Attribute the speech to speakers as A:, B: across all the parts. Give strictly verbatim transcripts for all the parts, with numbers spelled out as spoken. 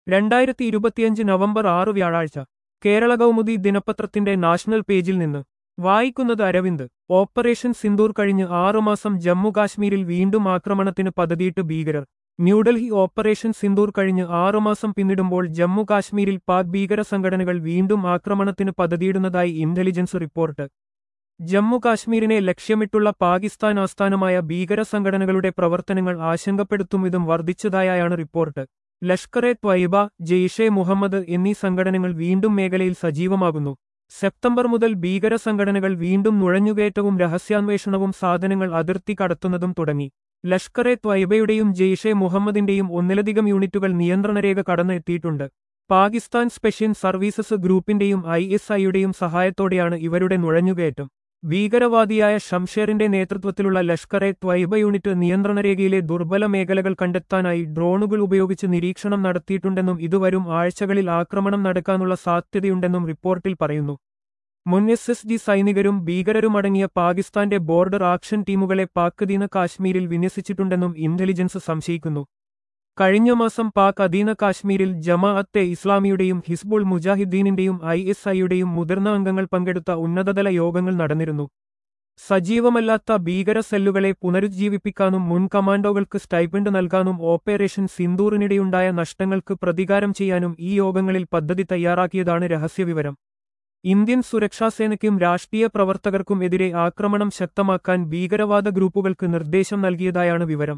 A: രണ്ടായിരത്തി ഇരുപത്തിയഞ്ച് നവംബർ ആറ് വ്യാഴാഴ്ച കേരള കൗമുദി ദിനപത്രത്തിന്റെ നാഷണൽ പേജിൽ നിന്ന് വായിക്കുന്നത് അരവിന്ദ്. ഓപ്പറേഷൻ സിന്ദൂർ കഴിഞ്ഞ് ആറുമാസം ജമ്മു കാശ്മീരിൽ വീണ്ടും ആക്രമണത്തിന് പദ്ധതിയിട്ട് ഭീകരർ. ന്യൂഡൽഹി. ഓപ്പറേഷൻ സിന്ദൂർ കഴിഞ്ഞ് ആറുമാസം പിന്നിടുമ്പോൾ ജമ്മു കാശ്മീരിൽ പാക് ഭീകര സംഘടനകൾ വീണ്ടും ആക്രമണത്തിന് പദ്ധതിയിടുന്നതായി ഇന്റലിജൻസ് റിപ്പോർട്ട്. ജമ്മു കാശ്മീരിനെ ലക്ഷ്യമിട്ടുള്ള പാകിസ്ഥാൻ ആസ്ഥാനമായ ഭീകര സംഘടനകളുടെ പ്രവർത്തനങ്ങൾ ആശങ്കപ്പെടുത്തും വിധം വർദ്ധിച്ചതായാണ് റിപ്പോർട്ട്. ലഷ്കർ-എ ത്വയ്ബ, ജെയ്ഷെ മുഹമ്മദ് എന്നീ സംഘടനകൾ വീണ്ടും മേഖലയിൽ സജീവമാകുന്നു. സെപ്റ്റംബർ മുതൽ ഭീകര സംഘടനകൾ വീണ്ടും നുഴഞ്ഞുകയറ്റവും രഹസ്യാന്വേഷണവും സാധനങ്ങൾ അതിർത്തി കടത്തുന്നതും തുടങ്ങി. ലഷ്കർ-എ ത്വയ്ബയുടെയും ജെയ്ഷെ മുഹമ്മദിന്റെയും ഒന്നിലധികം യൂണിറ്റുകൾ നിയന്ത്രണരേഖ കടന്ന് എത്തിയിട്ടുണ്ട്. പാകിസ്ഥാൻ സ്പെഷ്യൽ സർവീസസ് ഗ്രൂപ്പിന്റെയും ഐ എസ് ഐയുടെയും സഹായത്തോടെയാണ് ഇവരുടെ നുഴഞ്ഞുകയറ്റം. ഭീകരവാദിയായ ഷംഷേറിന്റെ നേതൃത്വത്തിലുള്ള ലഷ്കർ-എ ത്വയ്ബ യൂണിറ്റ് നിയന്ത്രണരേഖയിലെ ദുർബല മേഖലകൾ കണ്ടെത്താനായി ഡ്രോണുകൾ ഉപയോഗിച്ച് നിരീക്ഷണം നടത്തിയിട്ടുണ്ടെന്നും ഇതുവരും ആഴ്ചകളിൽ ആക്രമണം നടക്കാനുള്ള സാധ്യതയുണ്ടെന്നും റിപ്പോർട്ടിൽ പറയുന്നു. മുൻ എസ് എസ് ജി സൈനികരും ഭീകരരുമടങ്ങിയ പാകിസ്ഥാന്റെ ബോർഡർ ആക്ഷൻ ടീമുകളെ പാക് അധീന കാശ്മീരിൽ വിന്യസിച്ചിട്ടുണ്ടെന്നും ഇന്റലിജൻസ് സംശയിക്കുന്നു. കഴിഞ്ഞ മാസം പാക് അധീന കാശ്മീരിൽ ജമാഅത്തെ ഇസ്ലാമിയുടെയും ഹിസ്ബുൾ മുജാഹിദ്ദീനിന്റെയും ഐ എസ് ഐയുടെയും മുതിർന്ന അംഗങ്ങൾ പങ്കെടുത്ത ഉന്നതതല യോഗങ്ങൾ നടന്നിരുന്നു. സജീവമല്ലാത്ത ഭീകര സെല്ലുകളെ പുനരുജ്ജീവിപ്പിക്കാനും മുൻ കമാൻഡോകൾക്ക് സ്റ്റൈപ്പൻഡ് നൽകാനും ഓപ്പറേഷൻ സിന്ദൂറിനിടെയുണ്ടായ നഷ്ടങ്ങൾക്ക് പ്രതികാരം ചെയ്യാനും ഈ യോഗങ്ങളിൽ പദ്ധതി തയ്യാറാക്കിയതാണ് രഹസ്യവിവരം. ഇന്ത്യൻ സുരക്ഷാസേനയ്ക്കും രാഷ്ട്രീയ പ്രവർത്തകർക്കും എതിരെ ആക്രമണം ശക്തമാക്കാൻ ഭീകരവാദ ഗ്രൂപ്പുകൾക്ക് നിർദ്ദേശം നൽകിയതായാണ് വിവരം.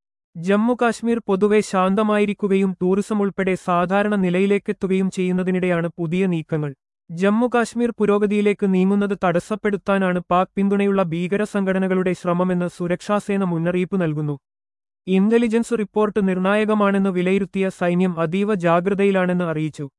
A: ജമ്മു കാശ്മീർ പൊതുവെ ശാന്തമായിരിക്കുകയും ടൂറിസം ഉൾപ്പെടെ സാധാരണ നിലയിലേക്കെത്തുകയും ചെയ്യുന്നതിനിടെയാണ് പുതിയ നീക്കങ്ങൾ. ജമ്മു കാശ്മീർ പുരോഗതിയിലേക്ക് നീങ്ങുന്നത് തടസ്സപ്പെടുത്താനാണ് പാക് പിന്തുണയുള്ള ഭീകര സംഘടനകളുടെ ശ്രമമെന്ന് സുരക്ഷാസേന മുന്നറിയിപ്പ് നൽകുന്നു. ഇന്റലിജൻസ് റിപ്പോർട്ട് നിർണായകമാണെന്ന് വിലയിരുത്തിയ സൈന്യം അതീവ ജാഗ്രതയിലാണെന്ന് അറിയിച്ചു.